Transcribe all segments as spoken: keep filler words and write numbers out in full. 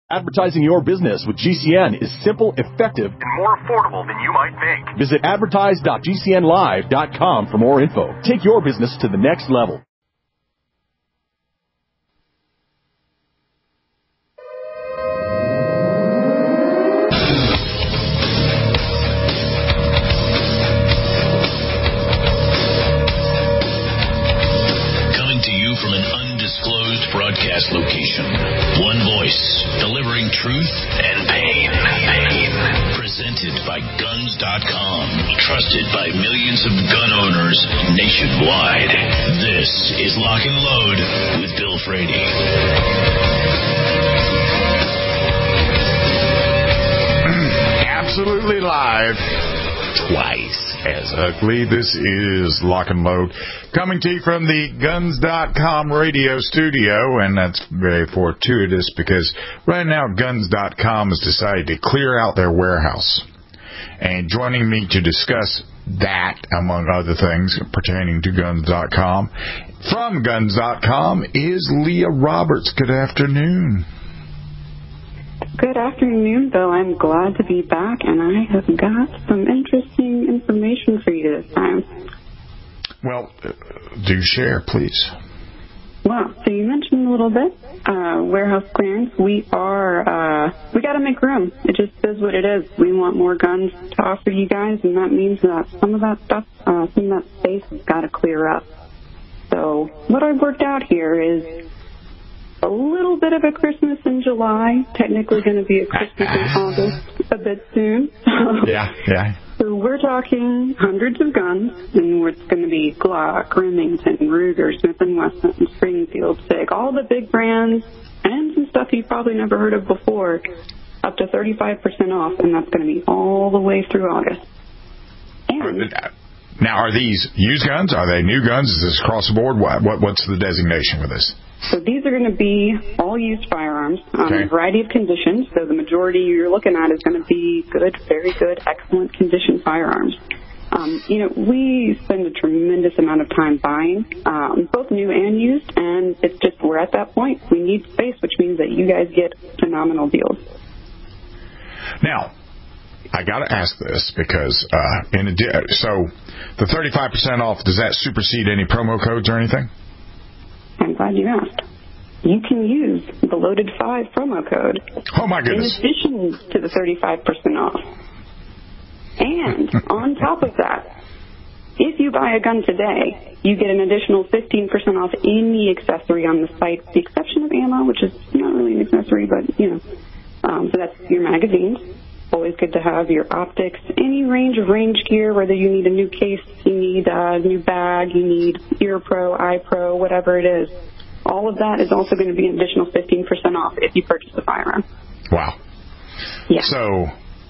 Advertising your business with G C N is simple, effective, and more affordable than you might think. Visit advertise dot g c n live dot com for more info. Take your business to the next level. Coming to you from an undisclosed broadcast location. One voice, delivering truth and pain. pain. Presented by guns dot com. Trusted by millions of gun owners nationwide. This is Lock and Load with Bill Frady. Absolutely live. Twice as ugly. This is Lock and Load, coming to you from the guns dot com radio studio, and that's very fortuitous because right now guns dot com has decided to clear out their warehouse. And joining me to discuss that, among other things pertaining to guns dot com, from guns dot com is Leah Roberts. Good afternoon. Good afternoon, Bill. I'm glad to be back, and I have got some interesting information for you this time. Well, uh, do share, please. Well, so you mentioned a little bit, uh, warehouse clearance. We are, uh, we got to make room. It just is what it is. We want more guns to offer you guys, and that means that some of that stuff, uh, some of that space has got to clear up. So what I've worked out here is a little bit of a Christmas in July, technically going to be a Christmas in August a bit soon. yeah, yeah. So we're talking hundreds of guns, and it's going to be Glock, Remington, Ruger, Smith and Wesson, Springfield, SIG, all the big brands, and some stuff you've probably never heard of before, up to thirty-five percent off, and that's going to be all the way through August. And now, are these used guns? Are they new guns? Is this across the board? What, what What's the designation with this? So these are going to be all used firearms, um, okay. a variety of conditions. So the majority you're looking at is going to be good, very good, excellent condition firearms. Um, you know, we spend a tremendous amount of time buying, um, both new and used, and it's just we're at that point. We need space, which means that you guys get phenomenal deals. Now, I got to ask this because uh, in adi- so the thirty-five percent off, does that supersede any promo codes or anything? I'm glad you asked. You can use the Loaded five promo code. Oh, my goodness. In addition to the thirty-five percent off. And on top of that, if you buy a gun today, you get an additional fifteen percent off any accessory on the site, with the exception of ammo, which is not really an accessory, but, you know. Um, so that's your magazines. Always good to have your optics, any range of range gear, whether you need a new case, you need a new bag, you need Ear Pro, Eye Pro, whatever it is. All of that is also going to be an additional fifteen percent off if you purchase a firearm. Wow. Yeah. So,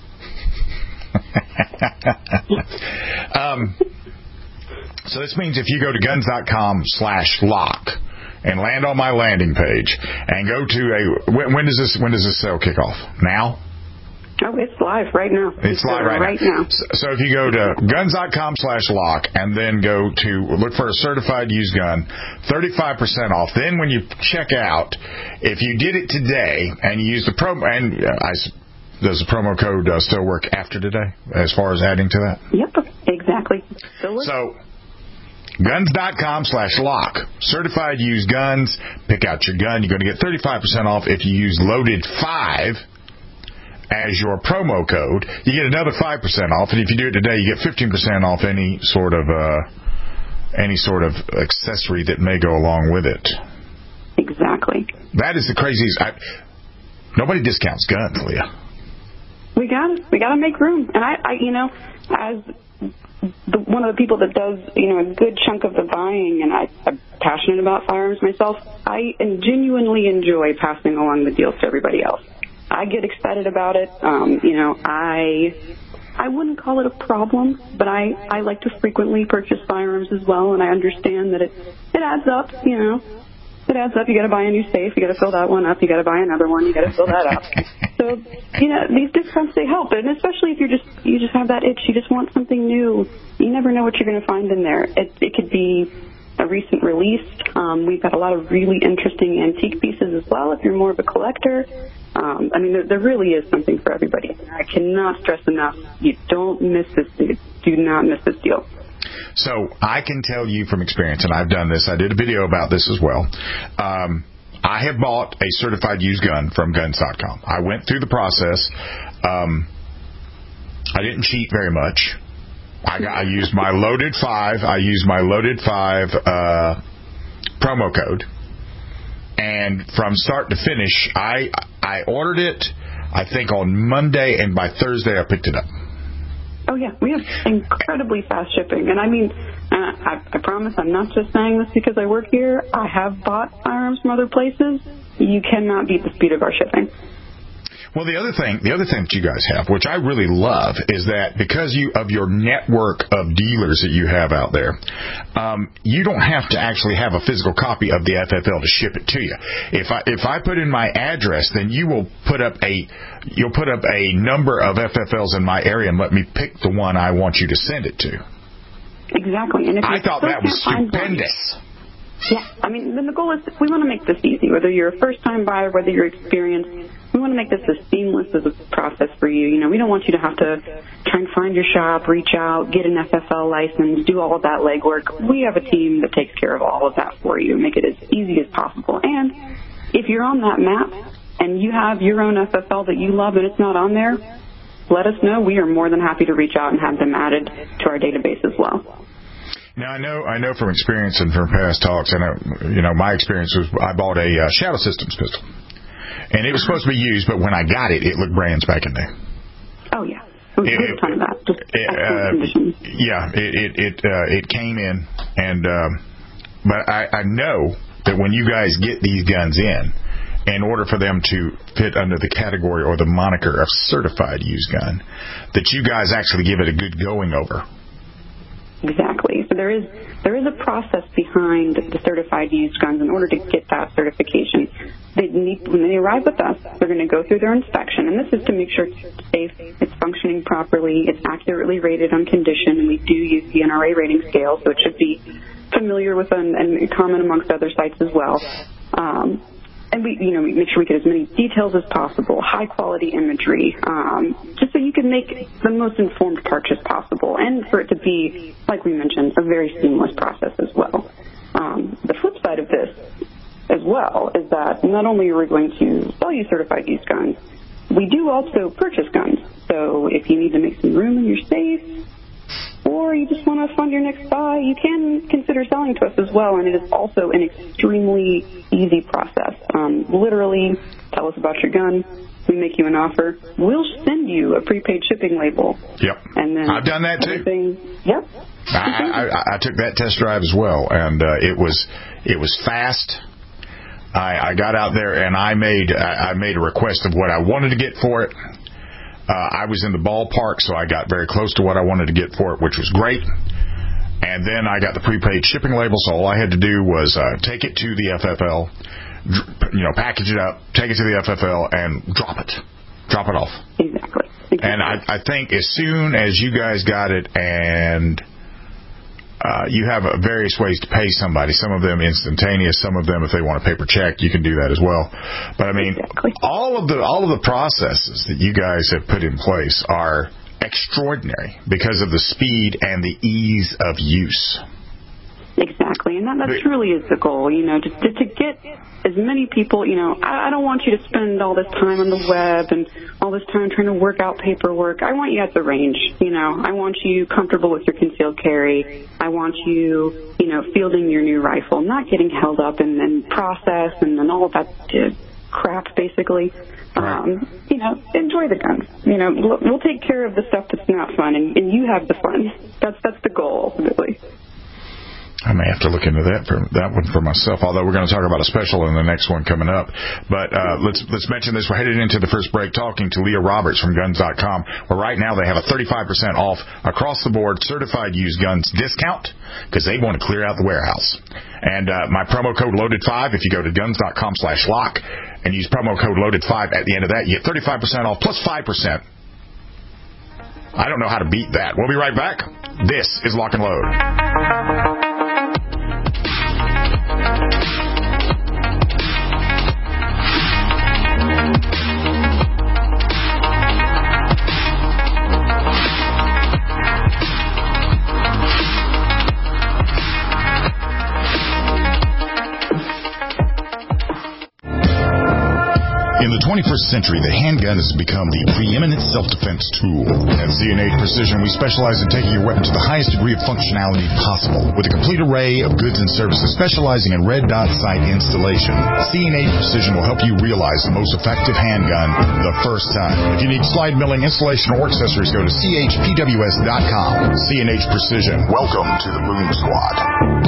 um, so this means if you go to guns dot com slash lock and land on my landing page and go to a, when, when does this, when does this sale kick off? Now? Oh, it's live right now. It's, it's live right, right now. now. So, so if you go to guns dot com slash lock and then go to look for a certified used gun, thirty-five percent off. Then when you check out, if you did it today and you use the promo, and uh, I, does the promo code uh, still work after today as far as adding to that? Yep, exactly. Still works. So guns dot com slash lock, certified used guns. Pick out your gun. You're going to get thirty-five percent off if you use Loaded five as your promo code. You get another five percent off, and if you do it today, you get fifteen percent off any sort of uh, any sort of accessory that may go along with it. Exactly. That is the craziest. I, nobody discounts guns, Leah. We got to we got to make room, and I, I you know, as the, one of the people that does, you know, a good chunk of the buying, and I, I'm passionate about firearms myself, I genuinely enjoy passing along the deals to everybody else. I get excited about it. Um, you know, I I wouldn't call it a problem, but I, I like to frequently purchase firearms as well, and I understand that it, it adds up, you know. It adds up. You got to buy a new safe. You got to fill that one up. You got to buy another one. You got to fill that up. So, you know, these discounts, they help. And especially if you're just, you just have that itch. You just want something new. You never know what you're going to find in there. It, it could be a recent release. Um, we've got a lot of really interesting antique pieces as well if you're more of a collector. Um, I mean, there, there really is something for everybody. I cannot stress enough, you don't miss this. Do not miss this deal. So I can tell you from experience, and I've done this. I did a video about this as well. Um, I have bought a certified used gun from guns dot com. I went through the process. Um, I didn't cheat very much. I, got, I used my Loaded five. I used my Loaded five uh, promo code. And from start to finish, I I ordered it, I think, on Monday, and by Thursday I picked it up. Oh, yeah. We have incredibly fast shipping. And, I mean, uh, I, I promise I'm not just saying this because I work here. I have bought firearms from other places. You cannot beat the speed of our shipping. Well, the other thing, the other thing that you guys have, which I really love, is that because you of your network of dealers that you have out there, um, you don't have to actually have a physical copy of the F F L to ship it to you. If I if I put in my address, then you will put up a you'll put up a number of F F Ls in my area and let me pick the one I want you to send it to. Exactly. And if I thought that was stupendous. Yeah, I mean, then the goal is we want to make this easy. Whether you're a first-time buyer, whether you're experienced, we want to make this as seamless as a process for you. You know, we don't want you to have to try and find your shop, reach out, get an F F L license, do all of that legwork. We have a team that takes care of all of that for you, make it as easy as possible. And if you're on that map and you have your own F F L that you love and it's not on there, let us know. We are more than happy to reach out and have them added to our database as well. Now, I know I know from experience and from past talks, I know, you know, my experience was I bought a uh, Shadow Systems pistol. And it was supposed to be used, but when I got it, it looked brand spanking new. Oh, yeah. It was a ton of that. Just it, uh, yeah, it it it, uh, it came in, and um, but I, I know that when you guys get these guns in, in order for them to fit under the category or the moniker of certified used gun, that you guys actually give it a good going over. Exactly. So there is there is a process behind the certified used guns in order to get that certification. They need, when they arrive with us, they're going to go through their inspection, and this is to make sure it's safe, it's functioning properly, it's accurately rated on condition, and we do use the N R A rating scale, so it should be familiar with and, and common amongst other sites as well. Um, And we, you know, we make sure we get as many details as possible, high quality imagery, um, just so you can make the most informed purchase possible, and for it to be, like we mentioned, a very seamless process as well. Um, the flip side of this, as well, is that not only are we going to sell you certified used guns, we do also purchase guns. So if you need to make some room in your safe, or you just want to fund your next buy, you can consider selling to us as well, and it is also an extremely easy process. Um, literally, tell us about your gun, we make you an offer, we'll send you a prepaid shipping label. Yep, and then I've done that too. Yep. I, I, I took that test drive as well, and uh, it was it was fast. I, I got out there and I made I made a request of what I wanted to get for it. Uh, I was in the ballpark, so I got very close to what I wanted to get for it, which was great. And then I got the prepaid shipping label, so all I had to do was uh, take it to the F F L, you know, package it up, take it to the F F L, and drop it. Drop it off. Exactly. exactly. And I, I think as soon as you guys got it and uh, you have uh, various ways to pay somebody, some of them instantaneous, some of them if they want a paper check, you can do that as well. But I mean, exactly. all of the all of the processes that you guys have put in place are extraordinary because of the speed and the ease of use. Exactly, and that, that truly is the goal, you know, to, to, to get as many people, you know, I, I don't want you to spend all this time on the web and all this time trying to work out paperwork. I want you at the range, you know. I want you comfortable with your concealed carry. I want you, you know, fielding your new rifle, not getting held up in, in process and, and all of that uh, crap, basically. Right. Um, you know, enjoy the guns. You know, we'll, we'll take care of the stuff that's not fun, and, and you have the fun. That's that's the goal, ultimately. I may have to look into that for that one for myself. Although we're going to talk about a special in the next one coming up. But uh, let's let's mention this. We're headed into the first break talking to Leah Roberts from guns dot com, where right now they have a thirty-five percent off across the board certified used guns discount because they want to clear out the warehouse. And uh, my promo code loaded five. If you go to guns dot com slash lock and use promo code loaded five at the end of that, you get thirty-five percent off plus five percent. I don't know how to beat that. We'll be right back. This is Lock and Load. twenty-first century, the handgun has become the preeminent self-defense tool. At C and H Precision, we specialize in taking your weapon to the highest degree of functionality possible. With a complete array of goods and services specializing in red dot sight installation, C and H Precision will help you realize the most effective handgun the first time. If you need slide milling, installation, or accessories, go to C H P W S dot com. C and H Precision. Welcome to the Boom Squad.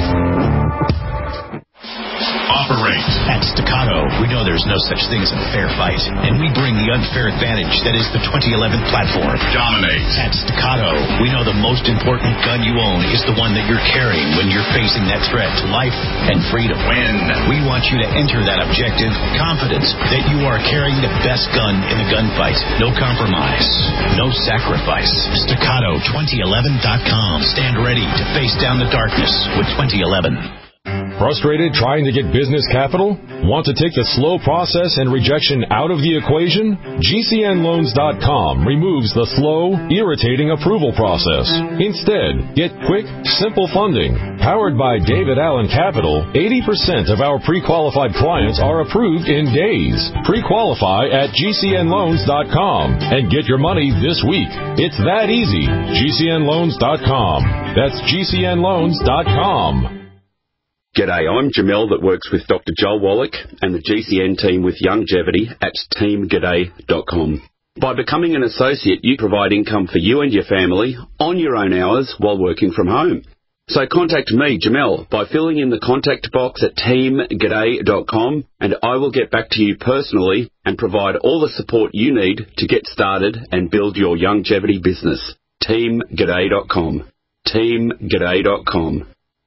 Operate. At Staccato, we know there's no such thing as a fair fight, and we bring the unfair advantage that is the twenty eleven platform. Dominate. At Staccato, we know the most important gun you own is the one that you're carrying when you're facing that threat to life and freedom. Win. We want you to enter that objective confident that you are carrying the best gun in the gunfight. No compromise. No sacrifice. Staccato twenty eleven dot com. Stand ready to face down the darkness with twenty eleven. Frustrated trying to get business capital? Want to take the slow process and rejection out of the equation? G C N loans dot com removes the slow, irritating approval process. Instead, get quick, simple funding. Powered by David Allen Capital, eighty percent of our pre-qualified clients are approved in days. Pre-qualify at G C N loans dot com and get your money this week. It's that easy. G C N loans dot com. That's G C N loans dot com. G'day, I'm Jamel that works with Doctor Joel Wallach and the G C N team with Longevity at team g'day dot com. By becoming an associate, you provide income for you and your family on your own hours while working from home. So contact me, Jamel, by filling in the contact box at team g'day dot com, and I will get back to you personally and provide all the support you need to get started and build your longevity business. team g'day dot com. team g'day dot com.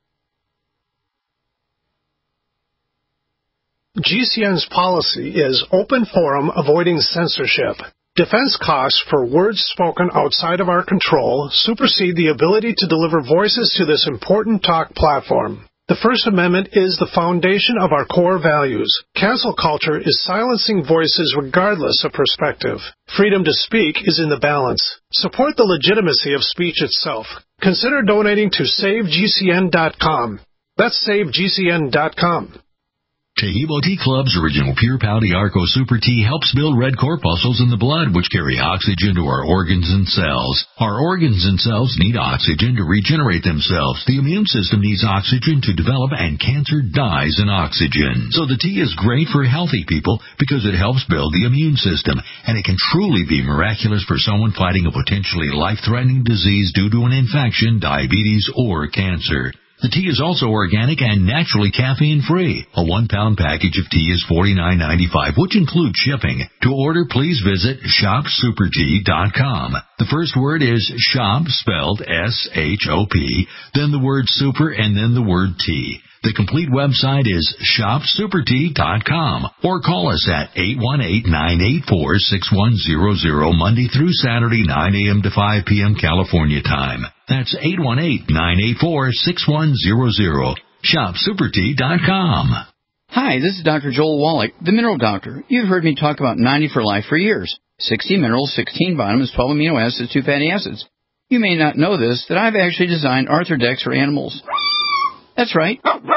G C N's policy is open forum, avoiding censorship. Defense costs for words spoken outside of our control supersede the ability to deliver voices to this important talk platform. The First Amendment is the foundation of our core values. Cancel culture is silencing voices regardless of perspective. Freedom to speak is in the balance. Support the legitimacy of speech itself. Consider donating to save G C N dot com. That's save G C N dot com. Taheebo Tea Club's original Pure Pouty Arco Super Tea helps build red corpuscles in the blood, which carry oxygen to our organs and cells. Our organs and cells need oxygen to regenerate themselves. The immune system needs oxygen to develop, and cancer dies in oxygen. So the tea is great for healthy people because it helps build the immune system, and it can truly be miraculous for someone fighting a potentially life-threatening disease due to an infection, diabetes, or cancer. The tea is also organic and naturally caffeine-free. A one-pound package of tea is forty-nine ninety-five, which includes shipping. To order, please visit shop super tea dot com. The first word is shop, spelled S H O P, then the word super, and then the word tea. The complete website is shop super tea dot com, or call us at eight one eight, nine eight four, six one zero zero Monday through Saturday, nine a.m. to five p.m. California time. That's eight one eight, nine eight four, six one zero zero. shop super tea dot com. Hi, this is Doctor Joel Wallach, the Mineral Doctor. You've heard me talk about ninety for Life for years. sixty minerals, sixteen vitamins, twelve amino acids, two fatty acids. You may not know this, that I've actually designed Arthrodex for animals. That's right.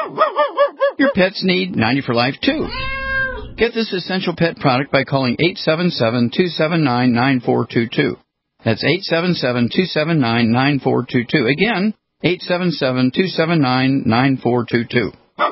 Your pets need ninety for Life, too. Get this essential pet product by calling eight seven seven, two seven nine, nine four two two. That's eight seven seven, two seven nine, nine four two two. Again, eight seven seven, two seven nine, nine four two two.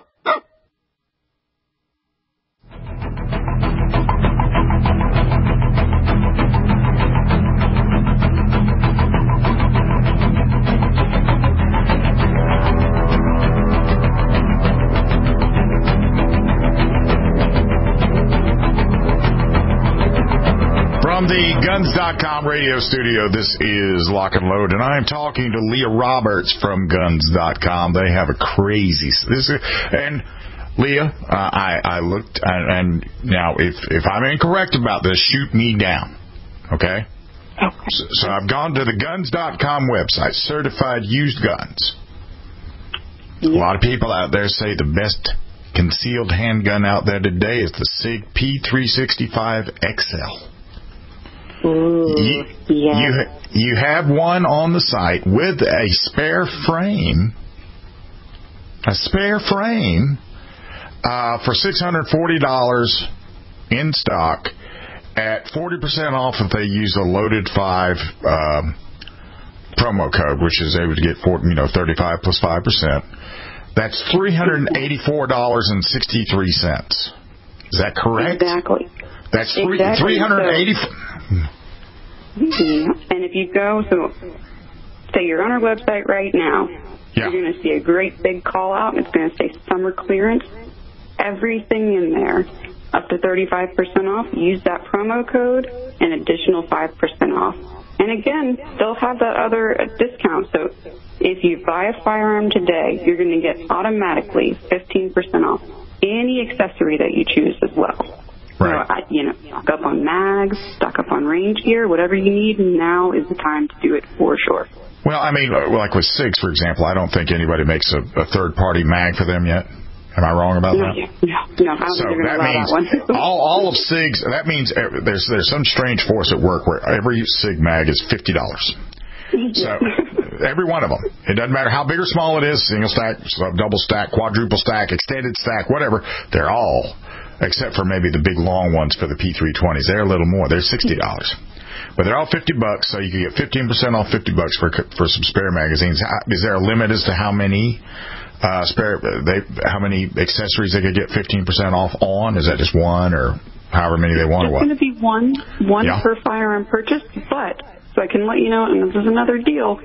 From the Guns dot com radio studio, this is Lock and Load, and I'm talking to Leah Roberts from Guns dot com. They have a crazy... This is, and Leah, uh, I, I looked, and, and now if, if I'm incorrect about this, shoot me down, okay? Okay. So, so I've gone to the Guns dot com website, certified used guns. Yeah. A lot of people out there say the best concealed handgun out there today is the SIG P three sixty-five X L. Ooh, you, yeah. you, you have one on the site with a spare frame, a spare frame uh, for six hundred forty dollars in stock, forty percent off if they use a loaded five um, promo code, which is able to get forty, you know, thirty-five plus five percent. That's three hundred eighty-four dollars and sixty-three cents. Is that correct? Exactly. That's three exactly. three hundred eighty. And if you go, so say you're on our website right now, yeah. you're going to see a great big call out, and it's going to say summer clearance. Everything in there, up to thirty-five percent off. Use that promo code, an additional five percent off. And again, they'll have that other discount. So if you buy a firearm today, you're going to get automatically fifteen percent off any accessory that you choose as well. Right. So, I, you know, stock up on mags, stock up on range gear, whatever you need, now is the time to do it for sure. Well, I mean, like with SIGs, for example, I don't think anybody makes a, a third-party mag for them yet. Am I wrong about no, that? No, no. I don't so think that means that one. all, all of SIGs, that means there's there's some strange force at work where every SIG mag is fifty dollars. So every one of them. It doesn't matter how big or small it is, single stack, double stack, quadruple stack, extended stack, whatever, they're all, except for maybe the big long ones for the P three twenties. They're a little more. They're sixty dollars. But they're all fifty bucks, so you can get fifteen percent off fifty bucks for for some spare magazines. Is there a limit as to how many uh, spare they how many accessories they could get fifteen percent off on? Is that just one or however many they want? It's or what? It's going to be one one yeah. per firearm purchase, but so I can let you know, and this is another deal.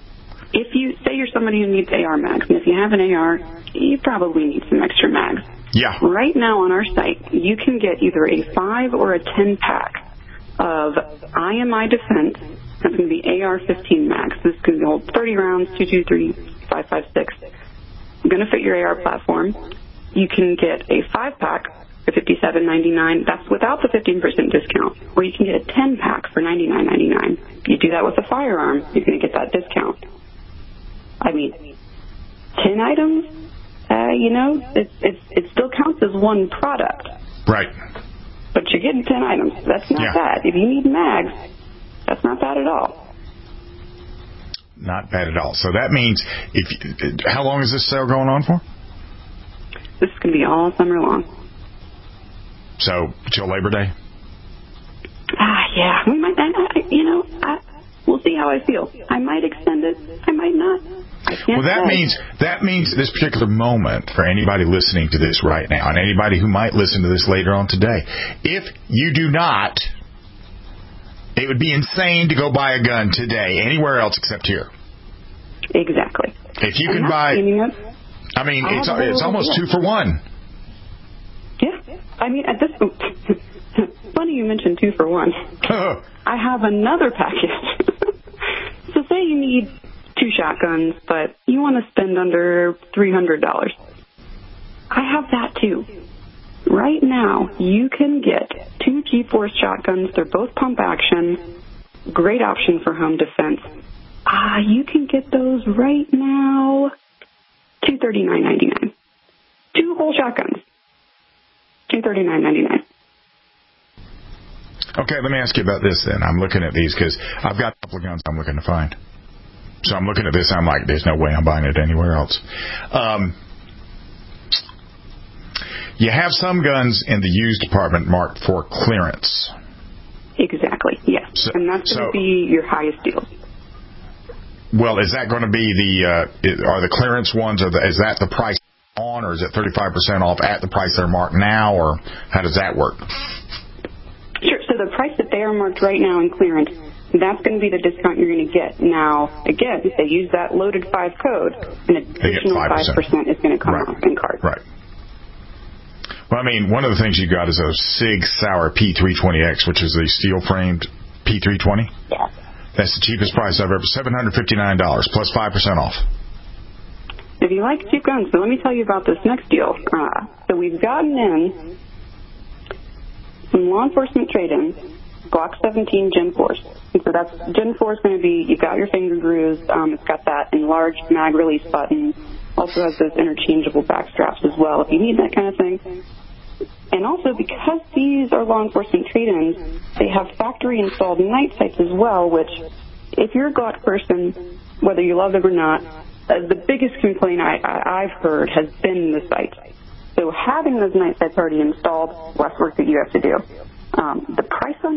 If you say you're somebody who needs A R mags, and if you have an A R, you probably need some extra mags. Yeah. Right now on our site, you can get either a five or a ten pack of I M I Defense. That's going to be A R fifteen mags. This is going to hold thirty rounds, two two three, five five six. Going to fit your A R platform. You can get a five pack for fifty-seven ninety-nine. That's without the fifteen percent discount. Or you can get a ten pack for ninety-nine ninety-nine. If you do that with a firearm, you're going to get that discount. I mean, ten items, uh, you know, it, it, it still counts as one product. Right. But you're getting ten items. That's not yeah. bad. If you need mags, that's not bad at all. Not bad at all. So that means, if you, how long is this sale going on for? This is going to be all summer long. So, till Labor Day? Ah, yeah. We might, I, I, you know, I, we'll see how I feel. I might extend it. I might not. I can't well, that say. means that means this particular moment for anybody listening to this right now, and anybody who might listen to this later on today, if you do not, it would be insane to go buy a gun today anywhere else except here. Exactly. If you and can buy, it, I mean, I it's it's almost two for one. Yeah. I mean, at this point, funny you mentioned two for one. I have another package. So say you need two shotguns, but you want to spend under three hundred dollars. I have that too. Right now, you can get two G-Force shotguns. They're both pump action. Great option for home defense. Ah, uh, you can get those right now. two thirty-nine ninety-nine. Two whole shotguns. two thirty-nine ninety-nine. Okay, let me ask you about this then. I'm looking at these because I've got a couple of guns I'm looking to find. So I'm looking at this, I'm like, there's no way I'm buying it anywhere else. Um, you have some guns in the used department marked for clearance. Exactly, yes. So, and that's going to so, be your highest deal. Well, is that going to be the, uh, are the clearance ones, or the, is that the price on, or is it thirty-five percent off at the price they're marked now, or how does that work? Sure, so the price that they are marked right now in clearance, that's going to be the discount you're going to get. Now, again, if they use that loaded five code, an additional five percent is going to come right. off in card. Right. Well, I mean, one of the things you got is a SIG Sauer P three twenty X, which is a steel-framed P three twenty. Yeah. That's the cheapest price I've ever, seven hundred fifty-nine dollars plus five percent off. If you like cheap guns, so let me tell you about this next deal. Uh, so we've gotten in some law enforcement trade-ins, Glock seventeen Gen Force. And so that's Gen Force going to be, you've got your finger grooves, um, it's got that enlarged mag release button, also has those interchangeable back straps as well if you need that kind of thing. And also, because these are law enforcement trade-ins, they have factory-installed night sights as well, which, if you're a Glock person, whether you love them or not, uh, the biggest complaint I, I, I've heard has been the sights. So having those night sights already installed, less work that you have to do. Um, the price on this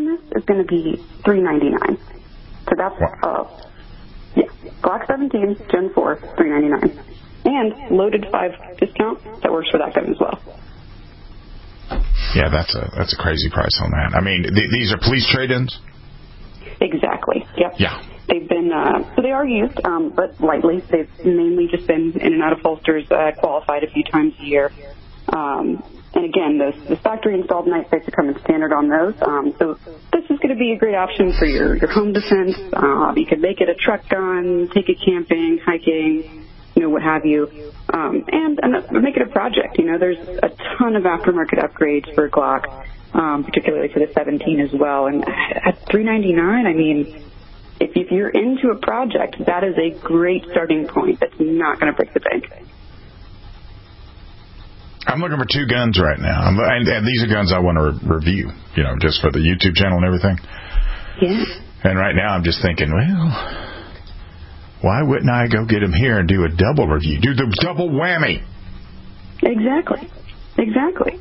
is going to be three ninety-nine. So that's uh, yeah, Glock seventeen Gen four, three ninety-nine, and loaded five discount that works for that gun as well. Yeah, that's a that's a crazy price on that. I mean, th- these are police trade-ins. Exactly. Yep. Yeah. They've been uh, so they are used, um, but lightly. They've mainly just been in and out of holsters, uh, qualified a few times a year. Um, and again, those the factory installed night sights are coming standard on those. Um, so this is going to be a great option for your your home defense. Uh, you can make it a truck gun, take it camping, hiking, you know, what have you, um, and, and make it a project. You know, there's a ton of aftermarket upgrades for Glock, um, particularly for the seventeen as well. And at three ninety-nine, I mean, if, if you're into a project, that is a great starting point. That's not going to break the bank. I'm looking for two guns right now, I'm, and, and these are guns I want to re- review, you know, just for the YouTube channel and everything. Yeah. And right now I'm just thinking, well, why wouldn't I go get them here and do a double review? Do the double whammy. Exactly. Exactly.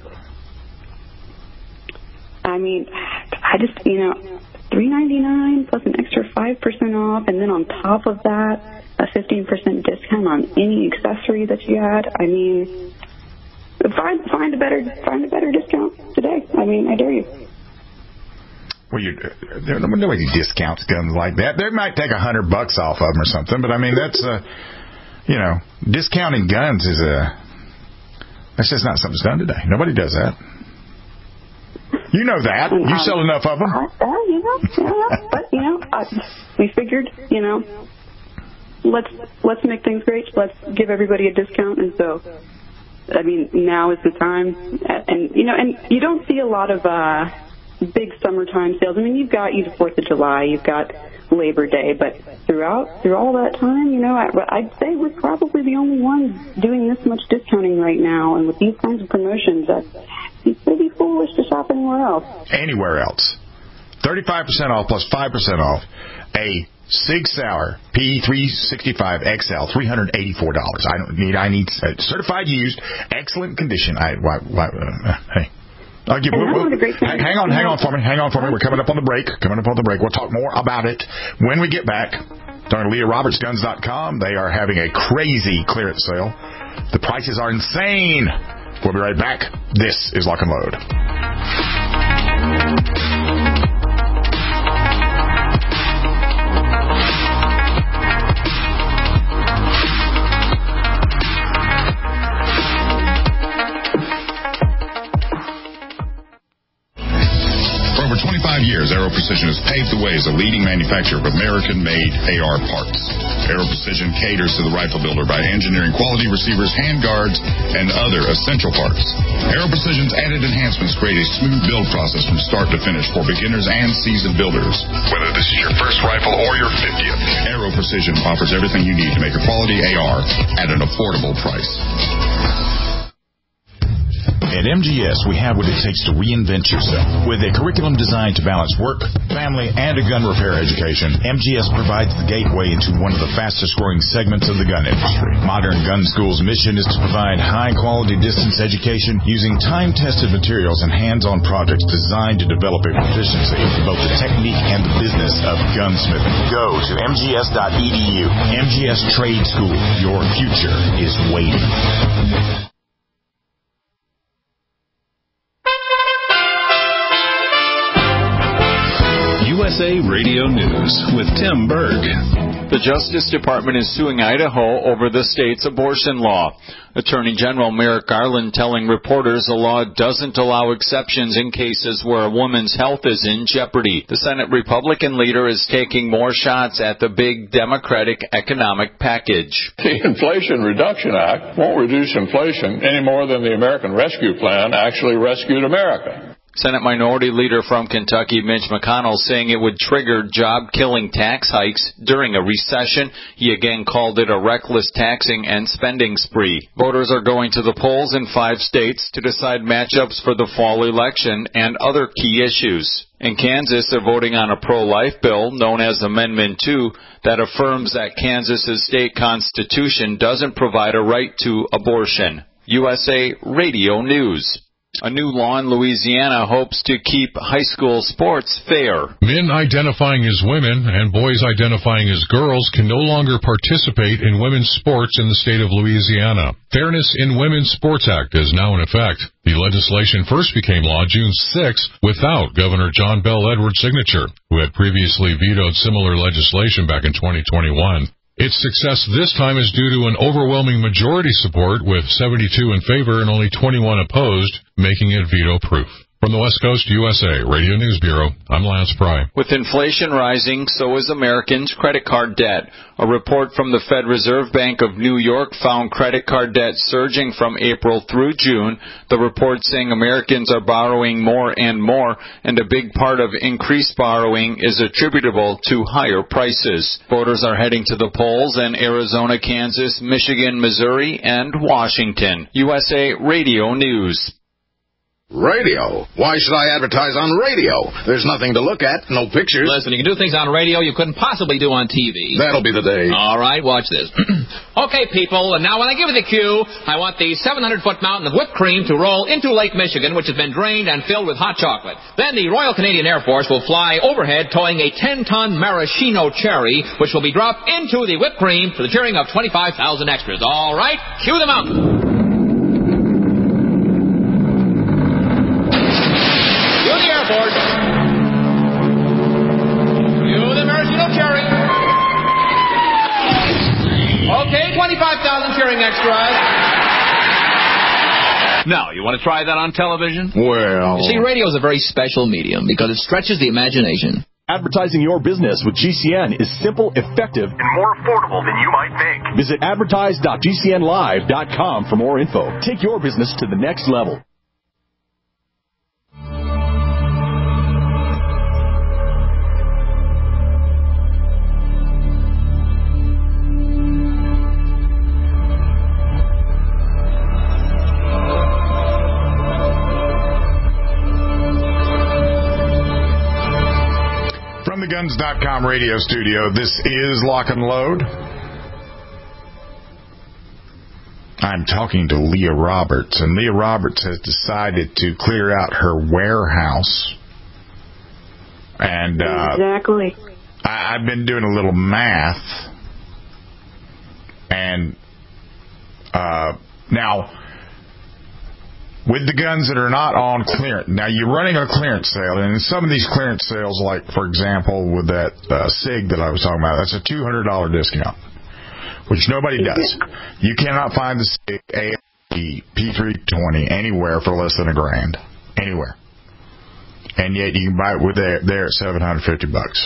I mean, I just, you know, three ninety-nine plus an extra five percent off, and then on top of that, a fifteen percent discount on any accessory that you had. I mean, find find a better find a better discount today. I mean, I dare you. Well, you, there, nobody discounts guns like that. They might take a hundred bucks off of them or something, but I mean, that's, uh, you know, discounting guns is a, that's just not something that's done today. Nobody does that. You know that. And, you um, sell enough of them. Uh, uh, you know, yeah, but, you know, uh, we figured, you know, let's, let's make things great. Let's give everybody a discount. And so, I mean, now is the time. And, you know, and you don't see a lot of, uh, big summertime sales. I mean, you've got you the Fourth of July, you've got Labor Day, but throughout through all that time, you know, I, I'd say we're probably the only ones doing this much discounting right now. And with these kinds of promotions, that it's pretty foolish to shop anywhere else. Anywhere else, thirty-five percent off plus five percent off a Sig Sauer P three sixty-five X L, three hundred eighty-four dollars. I don't need. I need uh, certified used, excellent condition. I why, why, uh, hey. I'll give, we'll, we'll, hang, hang on, hang on for me, hang on for me. We're coming up on the break. Coming up on the break. We'll talk more about it when we get back. Talking to Leah Roberts, guns dot com. They are having a crazy clearance sale. The prices are insane. We'll be right back. This is Lock and Load. twenty-five years, Aero Precision has paved the way as a leading manufacturer of American-made A R parts. Aero Precision caters to the rifle builder by engineering quality receivers, handguards, and other essential parts. Aero Precision's added enhancements create a smooth build process from start to finish for beginners and seasoned builders. Whether this is your first rifle or your fiftieth, Aero Precision offers everything you need to make a quality A R at an affordable price. At M G S, we have what it takes to reinvent yourself. With a curriculum designed to balance work, family, and a gun repair education, M G S provides the gateway into one of the fastest-growing segments of the gun industry. Modern Gun School's mission is to provide high-quality distance education using time-tested materials and hands-on projects designed to develop a proficiency in both the technique and the business of gunsmithing. Go to M G S dot E D U. M G S Trade School. Your future is waiting. U S A Radio News with Tim Berg. The Justice Department is suing Idaho over the state's abortion law. Attorney General Merrick Garland telling reporters the law doesn't allow exceptions in cases where a woman's health is in jeopardy. The Senate Republican leader is taking more shots at the big Democratic economic package. The Inflation Reduction Act won't reduce inflation any more than the American Rescue Plan actually rescued America. Senate Minority Leader from Kentucky, Mitch McConnell, saying it would trigger job-killing tax hikes during a recession. He again called it a reckless taxing and spending spree. Voters are going to the polls in five states to decide matchups for the fall election and other key issues. In Kansas, they're voting on a pro-life bill known as Amendment two that affirms that Kansas's state constitution doesn't provide a right to abortion. U S A Radio News. A new law in Louisiana hopes to keep high school sports fair. Men identifying as women and boys identifying as girls can no longer participate in women's sports in the state of Louisiana. Fairness in Women's Sports Act is now in effect. The legislation first became law June sixth without Governor John Bel Edwards' signature, who had previously vetoed similar legislation back in twenty twenty-one. Its success this time is due to an overwhelming majority support, with seventy-two in favor and only twenty-one opposed, making it veto-proof. From the West Coast U S A Radio News Bureau, I'm Lance Pry. With inflation rising, so is Americans' credit card debt. A report from the Fed Reserve Bank of New York found credit card debt surging from April through June. The report saying Americans are borrowing more and more, and a big part of increased borrowing is attributable to higher prices. Voters are heading to the polls in Arizona, Kansas, Michigan, Missouri, and Washington. U S A Radio News. Radio? Why should I advertise on radio? There's nothing to look at, no pictures. Listen, you can do things on radio you couldn't possibly do on T V. That'll be the day. All right, watch this. Okay, people, and now when I give you the cue, I want the seven hundred foot mountain of whipped cream to roll into Lake Michigan, which has been drained and filled with hot chocolate. Then the Royal Canadian Air Force will fly overhead towing a ten ton maraschino cherry, which will be dropped into the whipped cream to the cheering of twenty-five thousand extras. All right, cue the mountain. Okay, twenty-five thousand cheering extras. Now, you want to try that on television? Well... You see, radio is a very special medium because it stretches the imagination. Advertising your business with G C N is simple, effective, and more affordable than you might think. Visit advertise dot G C N live dot com for more info. Take your business to the next level. The Guns dot com radio studio, this is Lock and Load. I'm talking to Leah Roberts, and Leah Roberts has decided to clear out her warehouse. And uh, exactly. I, I've been doing a little math, and uh, now, with the guns that are not on clearance, now you're running a clearance sale, and in some of these clearance sales, like, for example, with that uh, SIG that I was talking about, that's a two hundred dollars discount, which nobody does. You cannot find the SIG A P three twenty anywhere for less than a grand. Anywhere. And yet you can buy it with there, there at seven hundred fifty bucks.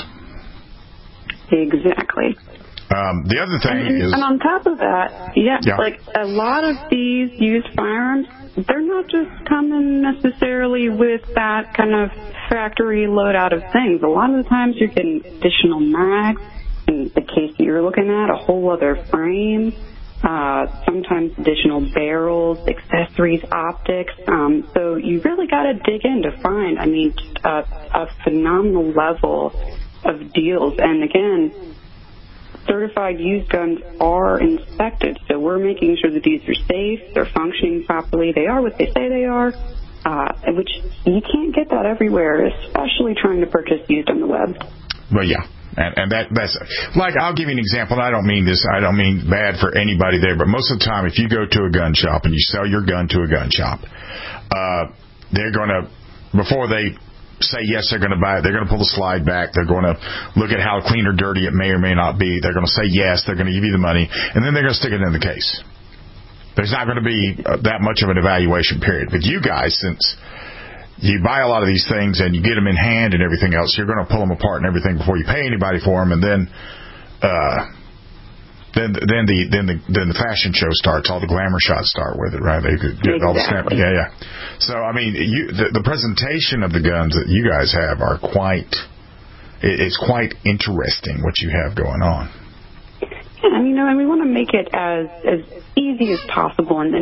Exactly. Um, the other thing and, is... And on top of that, yeah, yeah, like a lot of these used firearms, they're not just coming necessarily with that kind of factory loadout of things. A lot of the times you're getting additional mags, in the case that you're looking at, a whole other frame, uh, sometimes additional barrels, accessories, optics. Um, so you really got to dig in to find, I mean, just a, a phenomenal level of deals. And again, certified used guns are inspected, so we're making sure that these are safe, they're functioning properly, they are what they say they are, uh, which you can't get that everywhere, especially trying to purchase used on the web. Well, yeah. And, and that that's like, I'll give you an example, and I don't mean this, I don't mean bad for anybody there, but most of the time, if you go to a gun shop and you sell your gun to a gun shop, uh, they're going to, before they say yes, they're going to buy it, they're going to pull the slide back, they're going to look at how clean or dirty it may or may not be, they're going to say yes, they're going to give you the money, and then they're going to stick it in the case. There's not going to be uh, that much of an evaluation period. But you guys, since you buy a lot of these things and you get them in hand and everything else, you're going to pull them apart and everything before you pay anybody for them, and then uh, then then the then the then the fashion show starts. All the glamour shots start with it, right? They could get all the snap. Yeah, yeah. So I mean, you the, the presentation of the guns that you guys have are quite. It, it's quite interesting what you have going on. Yeah, you know, and we want to make it as as easy as possible, and then.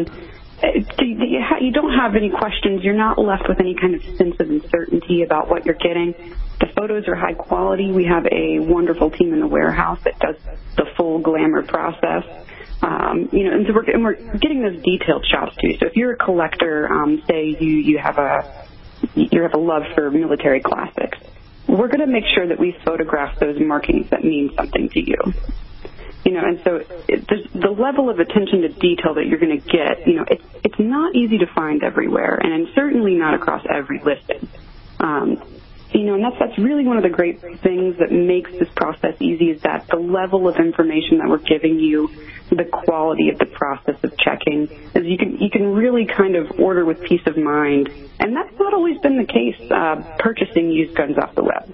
You don't have any questions. You're not left with any kind of sense of uncertainty about what you're getting. The photos are high quality. We have a wonderful team in the warehouse that does the full glamour process. Um, you know, and, so we're, and we're getting those detailed shots too. So if you're a collector, um, say you, you have a you have a love for military classics, we're going to make sure that we photograph those markings that mean something to you. You know, and so it, the level of attention to detail that you're going to get, you know, it's it's not easy to find everywhere, and certainly not across every listing. Um, You know, and that's, that's really one of the great things that makes this process easy is that the level of information that we're giving you, the quality of the process of checking, is you can you can really kind of order with peace of mind. And that's not always been the case uh, purchasing used guns off the web.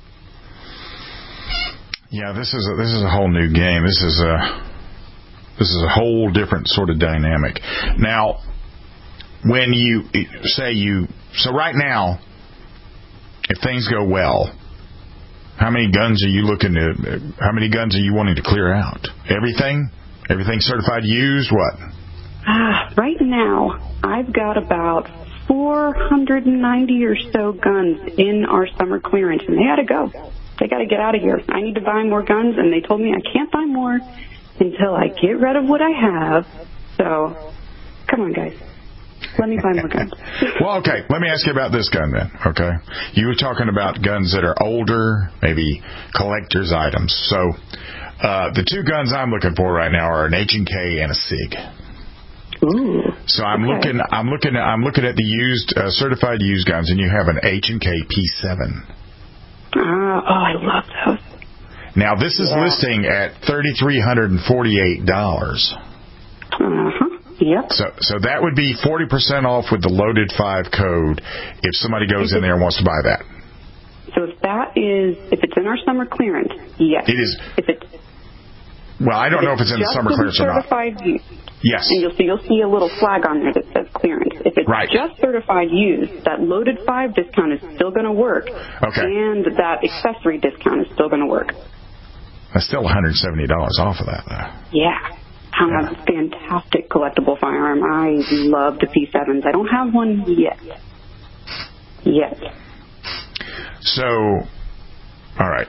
Yeah, this is a, this is a whole new game. This is a this is a whole different sort of dynamic. Now, when you say you so right now, if things go well, how many guns are you looking to? How many guns are you wanting to clear out? Everything, everything certified used. What? Ah, right now, I've got about four hundred ninety or so guns in our summer clearance, and they got to go. They got to get out of here. I need to buy more guns, and they told me I can't buy more until I get rid of what I have. So, come on, guys. Let me buy more guns. Well, okay. Let me ask you about this gun then, okay? You were talking about guns that are older, maybe collector's items. So uh, the two guns I'm looking for right now are an H and K and a SIG. Ooh. So I'm okay. looking I'm looking at, I'm looking at the used uh, certified used guns, and you have an H and K P seven. Uh, oh, I love those. Now this is yeah. listing at three thousand three hundred forty-eight dollars. Uh-huh. Yep. So so that would be forty percent off with the loaded five code if somebody goes in there and wants to buy that. So if that is, if it's in our summer clearance, yes. It is. If it's, well, I don't know if it's in the summer clearance or not. Certified use. Yes. And you'll see, you'll see a little flag on there that says clearance. If it's right. just certified use, that loaded five discount is still going to work. Okay. And that accessory discount is still going to work. That's still one hundred seventy dollars off of that, though. Yeah. I have a fantastic collectible firearm. I love the P sevens. I don't have one yet. Yet. So, all right.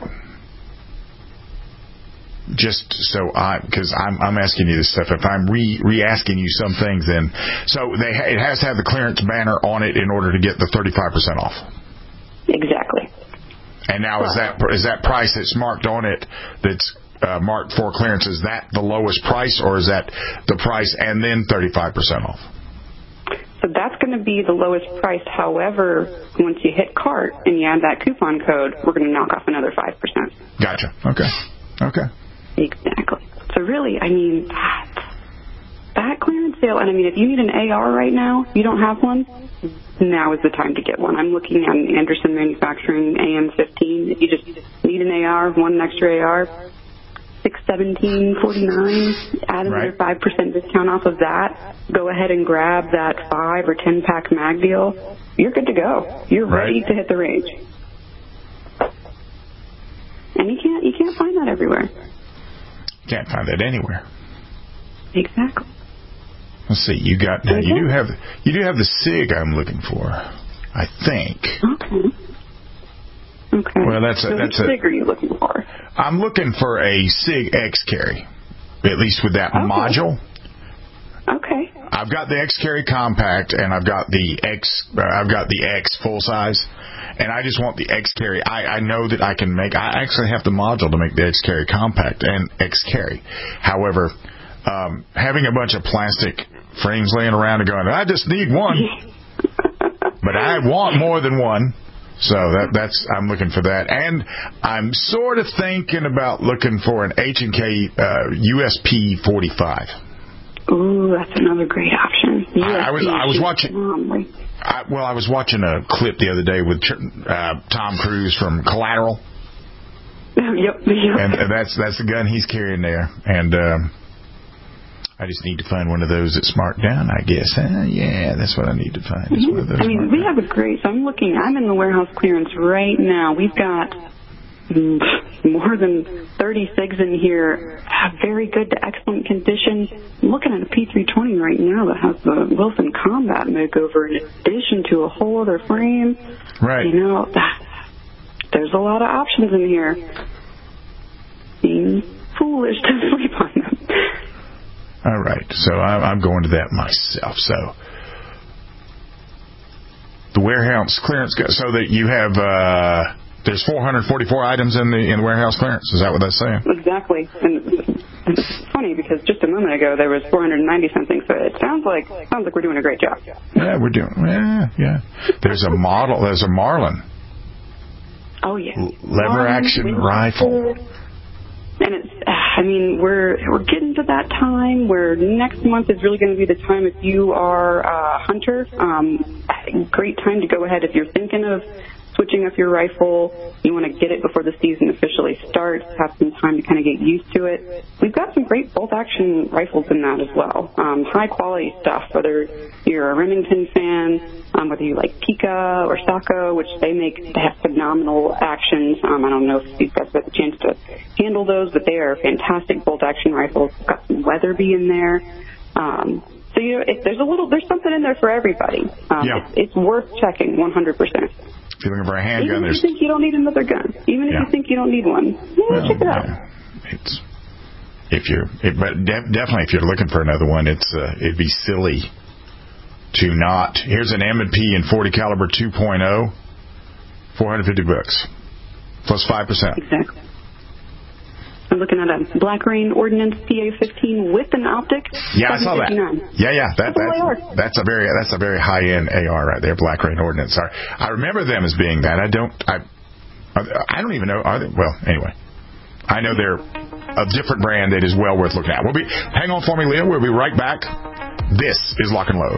Just so I, because I'm I'm asking you this stuff. If I'm re re asking you some things, then so they it has to have the clearance banner on it in order to get the thirty-five percent off. Exactly. And now well, is that is that price that's marked on it that's Uh, marked for clearance, is that the lowest price, or is that the price and then thirty-five percent off? So that's going to be the lowest price. However, once you hit cart and you add that coupon code, we're going to knock off another five percent. Gotcha. Okay. Okay. Exactly. So really, I mean, that, that clearance sale, and I mean, if you need an A R right now, you don't have one, now is the time to get one. I'm looking at an Anderson Manufacturing A M fifteen. If you just need an A R, one extra A R, six seventeen forty nine. Add another right. five percent discount off of that. Go ahead and grab that five or ten pack mag deal. You're good to go. You're right. ready to hit the range. And you can't you can't find that everywhere. Can't find that anywhere. Exactly. Let's see. You got now. You do have you do have the SIG I'm looking for. I think. Okay. Okay. Well, that's a, so that's which a. SIG are you looking for? I'm looking for a SIG X carry, at least with that okay. module. Okay. I've got the X carry compact, and I've got the X. Uh, I've got the X full size, and I just want the X carry. I, I know that I can make. I actually have the module to make the X carry compact and X carry. However, um, having a bunch of plastic frames laying around and going, I just need one, but I want more than one. So that that's I'm looking for that, and I'm sort of thinking about looking for an H and K uh, U S P forty-five. Ooh, that's another great option. I, I was I was watching. I, well, I was watching a clip the other day with uh, Tom Cruise from Collateral. Yep, yep. And that's that's the gun he's carrying there, and. Um, I just need to find one of those that's marked down, I guess. Uh, yeah, that's what I need to find. Is one of those I mean, we down. have a great, so I'm looking, I'm in the warehouse clearance right now. We've got more than thirty SIGs in here, very good to excellent condition. I'm looking at a P three twenty right now that has the Wilson Combat makeover in addition to a whole other frame. Right. You know, that, there's a lot of options in here. Seems foolish to sleep on them. All right. So I'm, I'm going to that myself. So the warehouse clearance, so that you have, uh, there's four hundred forty-four items in the in the warehouse clearance. Is that what that's saying? Exactly. And it's funny because just a moment ago there was four hundred ninety something. So it sounds like sounds like we're doing a great job. Yeah, we're doing. Yeah, yeah. There's a model. There's a Marlin. Oh yeah. Lever action rifle. And it's, I mean, we're we're getting to that time where next month is really going to be the time if you are a hunter. Um, great time to go ahead if you're thinking of switching up your rifle. You want to get it before the season officially starts, have some time to kind of get used to it. We've got some great bolt-action rifles in that as well. Um, high-quality stuff, whether you're a Remington fan, um, whether you like Pika or Sako, which they make, they have phenomenal actions. Um, I don't know if these guys have the chance to handle those, but they are fantastic bolt-action rifles. We've got some Weatherby in there. Um, so, you know, it, there's a little, there's something in there for everybody. Um, yeah. it's, it's worth checking one hundred percent. If you're looking for a handgun, Even if there's... you think you don't need another gun. Even if yeah. you think you don't need one. Yeah, well, check it out. Yeah. It's... If you're... It, but de- definitely if you're looking for another one, it's uh, it'd be silly to not... Here's an M and P in forty caliber two point oh, four hundred fifty bucks. Plus five percent. Exactly. I'm looking at a Black Rain Ordnance P A fifteen with an optic. Yeah, I saw that. Yeah, yeah, that, that's, that's a very that's a very high end A R right there. Black Rain Ordnance. I remember them as being that. I don't I I don't even know. Are they? Well, anyway, I know they're a different brand that is well worth looking at. We'll be hang on for me, Leah. We'll be right back. This is Lock and Load.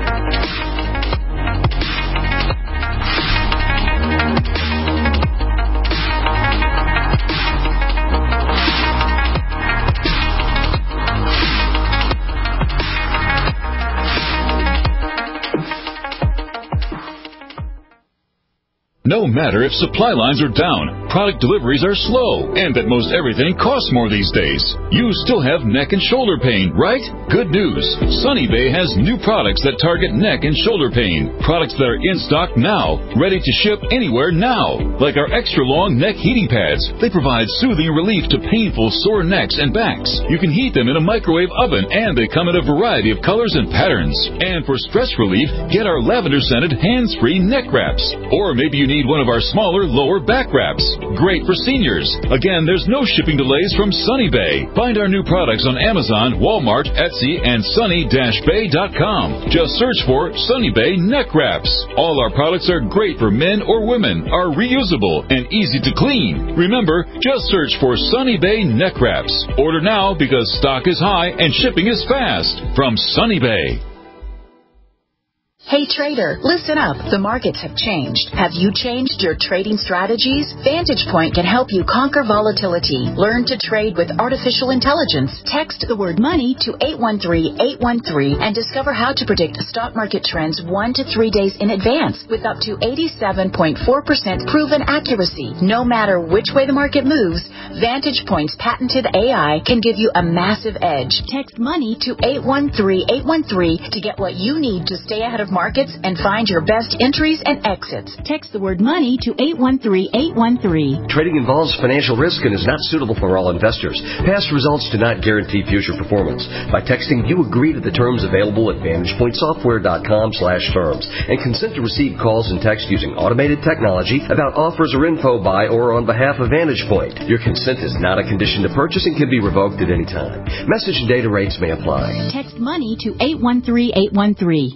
No matter if supply lines are down, product deliveries are slow, and that most everything costs more these days, you still have neck and shoulder pain, right? Good news. Sunny Bay has new products that target neck and shoulder pain. Products that are in stock now, ready to ship anywhere now. Like our extra long neck heating pads. They provide soothing relief to painful sore necks and backs. You can heat them in a microwave oven, and they come in a variety of colors and patterns. And for stress relief, get our lavender-scented hands-free neck wraps. Or maybe you need one of our smaller lower back wraps. Great for seniors. Again, there's no shipping delays from Sunny Bay. Find our new products on Amazon, Walmart, Etsy, and sunny dash bay dot com. Just search for Sunny Bay neck wraps. All our products are great for men or women, are reusable, and easy to clean. Remember, just search for Sunny Bay neck wraps. Order now because stock is high and shipping is fast. From Sunny Bay. Hey trader, listen up. The markets have changed. Have you changed your trading strategies? Vantage Point can help you conquer volatility. Learn to trade with artificial intelligence. Text the word money to eight one three, eight one three and discover how to predict stock market trends one to three days in advance with up to eighty-seven point four percent proven accuracy. No matter which way the market moves, Vantage Point's patented A I can give you a massive edge. Text money to eight one three, eight one three to get what you need to stay ahead of markets and find your best entries and exits. Text the word money to eight one three, eight one three. Trading involves financial risk and is not suitable for all investors. Past results do not guarantee future performance. By texting, you agree to the terms available at vantage point software dot com slash terms and consent to receive calls and text using automated technology about offers or info by or on behalf of Vantage Point. Your consent is not a condition to purchase and can be revoked at any time. Message and data rates may apply. Text money to eight one three, eight one three.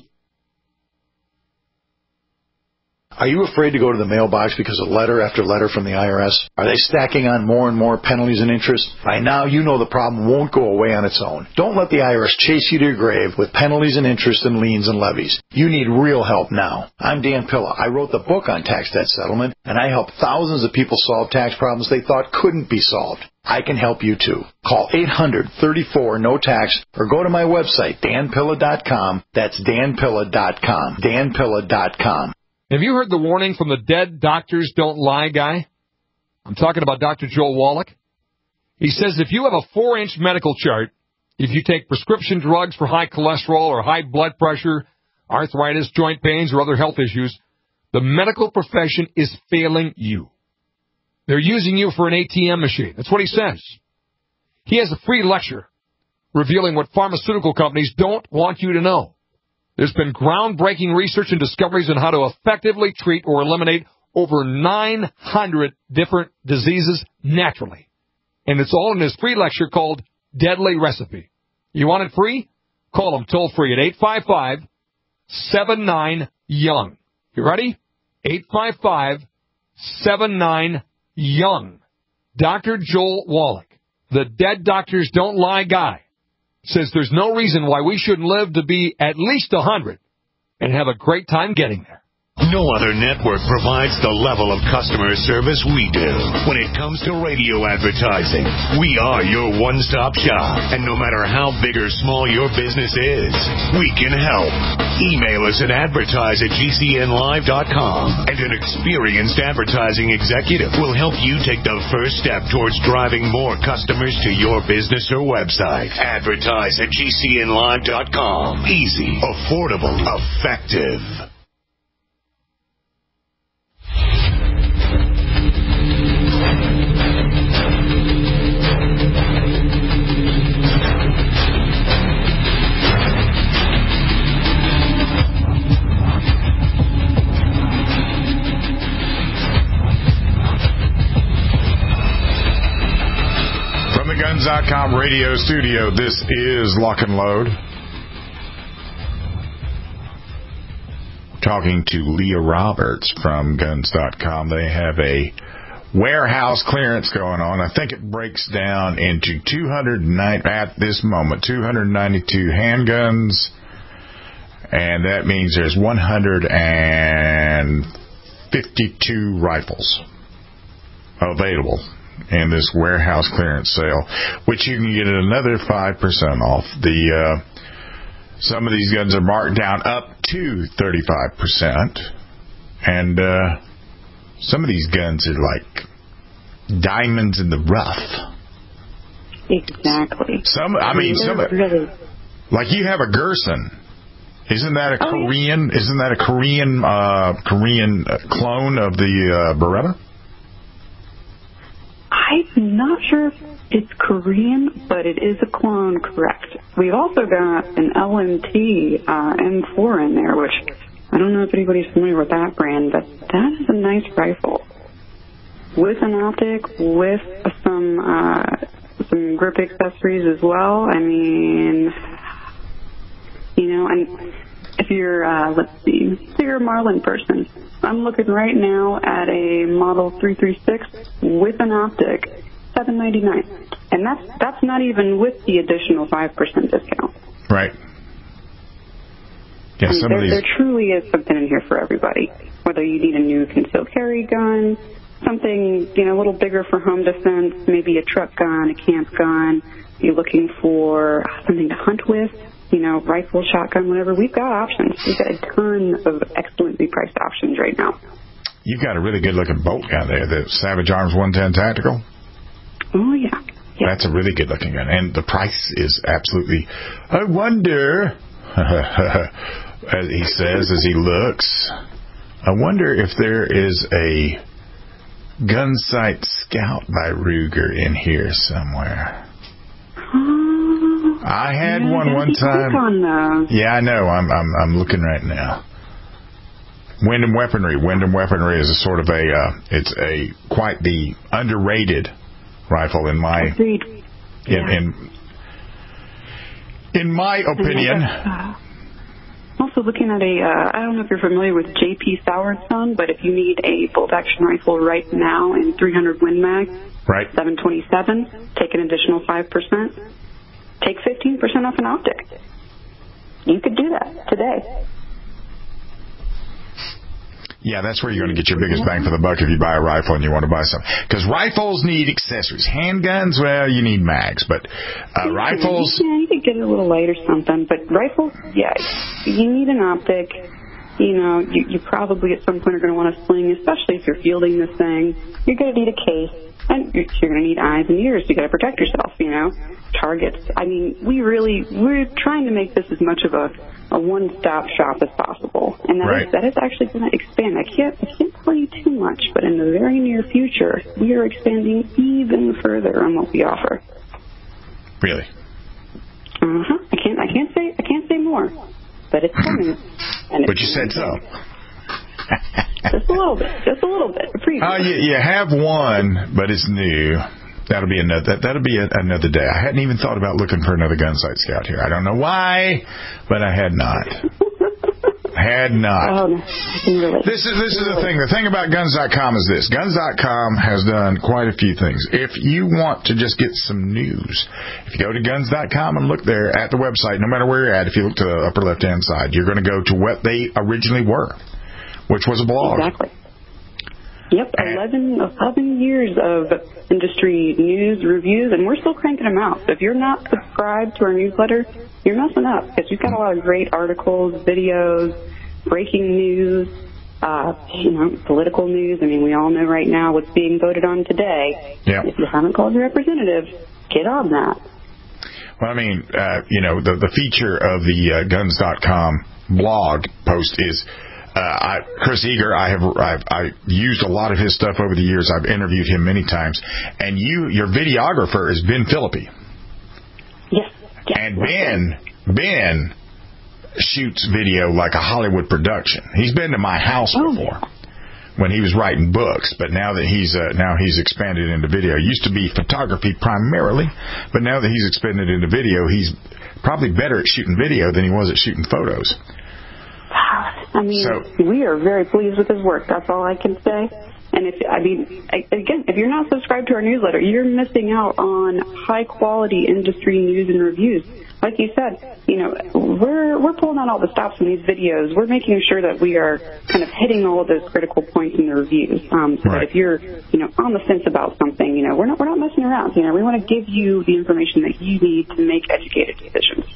Are you afraid to go to the mailbox because of letter after letter from the I R S? Are they stacking on more and more penalties and interest? By now, you know the problem won't go away on its own. Don't let the I R S chase you to your grave with penalties and interest and liens and levies. You need real help now. I'm Dan Pilla. I wrote the book on tax debt settlement, and I help thousands of people solve tax problems they thought couldn't be solved. I can help you too. Call eight hundred, thirty-four, no tax or go to my website, dan pilla dot com. That's dan pilla dot com. dan pilla dot com. Have you heard the warning from the dead doctors don't lie guy? I'm talking about Doctor Joel Wallach. He says if you have a four-inch medical chart, if you take prescription drugs for high cholesterol or high blood pressure, arthritis, joint pains, or other health issues, the medical profession is failing you. They're using you for an A T M machine. That's what he says. He has a free lecture revealing what pharmaceutical companies don't want you to know. There's been groundbreaking research and discoveries on how to effectively treat or eliminate over nine hundred different diseases naturally. And it's all in this free lecture called Deadly Recipe. You want it free? Call them toll free at eight five five, seven nine, young. You ready? eight five five, seven nine, young. Doctor Joel Wallach, the Dead Doctors Don't Lie guy, says there's no reason why we shouldn't live to be at least one hundred and have a great time getting there. No other network provides the level of customer service we do. When it comes to radio advertising, we are your one-stop shop. And no matter how big or small your business is, we can help. Email us at advertise at G C N live dot com, and an experienced advertising executive will help you take the first step towards driving more customers to your business or website. Advertise at G C N live dot com. Easy, affordable, effective. Guns dot com radio studio, this is Lock and Load. Talking to Leah Roberts from Guns dot com. They have a warehouse clearance going on. I think it breaks down into two hundred nine at this moment, two hundred ninety-two handguns, and that means there's one hundred fifty-two rifles available in this warehouse clearance sale, which you can get at another five percent off. The uh, some of these guns are marked down up to thirty-five percent, and uh, some of these guns are like diamonds in the rough. Exactly. Some, I mean, some really... like you have a Gerson. Isn't that a oh, Korean? Yeah. Isn't that a Korean uh, Korean clone of the uh, Beretta? I'm not sure if it's Korean, but it is a clone, correct. We've also got an L M T uh, M four in there, which I don't know if anybody's familiar with that brand, but that is a nice rifle. With an optic, with some uh, some grip accessories as well. I mean, you know, and if you're, uh, let's see, if you're a Marlin person, I'm looking right now at a Model three thirty-six with an optic, seven ninety-nine, and that's that's not even with the additional five percent discount. Right. Yeah, I mean, some there, of these... there truly is something in here for everybody. Whether you need a new concealed carry gun, something you know a little bigger for home defense, maybe a truck gun, a camp gun. You're looking for something to hunt with. You know, rifle, shotgun, whatever. We've got options. We've got a ton of excellently priced options right now. You've got a really good-looking bolt gun there, the Savage Arms one ten Tactical. Oh, yeah. yeah. That's a really good-looking gun. And the price is absolutely... I wonder, as he says as he looks, I wonder if there is a Gunsight Scout by Ruger in here somewhere. I had yeah, one one time. On, yeah, I know. I'm I'm I'm looking right now. Wyndham Weaponry. Wyndham Weaponry is a sort of a. Uh, it's a quite the underrated rifle in my. Agreed. In yeah. in, in my opinion. Uh, also looking at a. Uh, I don't know if you're familiar with J P Sauer and Son, but if you need a bolt action rifle right now in three hundred Win Mag, right, seven twenty-seven, take an additional five percent. Take fifteen percent off an optic. You could do that today. Yeah, that's where you're going to get your biggest bang for the buck if you buy a rifle and you want to buy some. Because rifles need accessories. Handguns, well, you need mags. But uh, rifles... Yeah, you could get a little light or something. But rifles, yeah, you need an optic. You know, you, you probably at some point are going to want a sling, especially if you're fielding this thing. You're going to need a case. And you're, you're going to need eyes and ears. You got to protect yourself, you know. Targets. I mean, we really, we're trying to make this as much of a, a one-stop shop as possible. And that, right. is, that is actually going to expand. I can't, I can't tell you too much, but in the very near future, we are expanding even further on what we offer. Really? Uh-huh. I can't, I can't say, I can't say more, but it's coming. And But it's you said so. Just a little bit, just a little bit. A Oh, you, you have one, but it's new. That'll be another. That, that'll be a, another day. I hadn't even thought about looking for another Gunsight Scout here. I don't know why, but I had not. had not. Oh, no. I can relate. This is this is the thing. The thing about Guns dot com is this. Guns dot com has done quite a few things. If you want to just get some news, if you go to Guns dot com and look there at the website, no matter where you're at, if you look to the upper left-hand side, you're going to go to what they originally were, which was a blog. Exactly. Yep, eleven, eleven years of industry news, reviews, and we're still cranking them out. So if you're not subscribed to our newsletter, you're messing up, because we've got a lot of great articles, videos, breaking news, uh, you know, political news. I mean, we all know right now what's being voted on today. Yep. If you haven't called your representative, get on that. Well, I mean, uh, you know, the, the feature of the uh, Guns dot com blog post is... Uh, I, Chris Eager, I have I've, I used a lot of his stuff over the years. I've interviewed him many times, and you, your videographer is Ben Philippi. Yes. yes. And Ben, Ben shoots video like a Hollywood production. He's been to my house before when he was writing books, but now that he's uh, now he's expanded into video. It used to be photography primarily, but now that he's expanded into video, he's probably better at shooting video than he was at shooting photos. I mean, so, we are very pleased with his work. That's all I can say. And if I mean, again, if you're not subscribed to our newsletter, you're missing out on high quality industry news and reviews. Like you said, you know, we're we're pulling out all the stops in these videos. We're making sure that we are kind of hitting all of those critical points in the reviews. Um, so right. that if you're, you know, on the fence about something, you know, we're not we're not messing around. You know, we want to give you the information that you need to make educated decisions.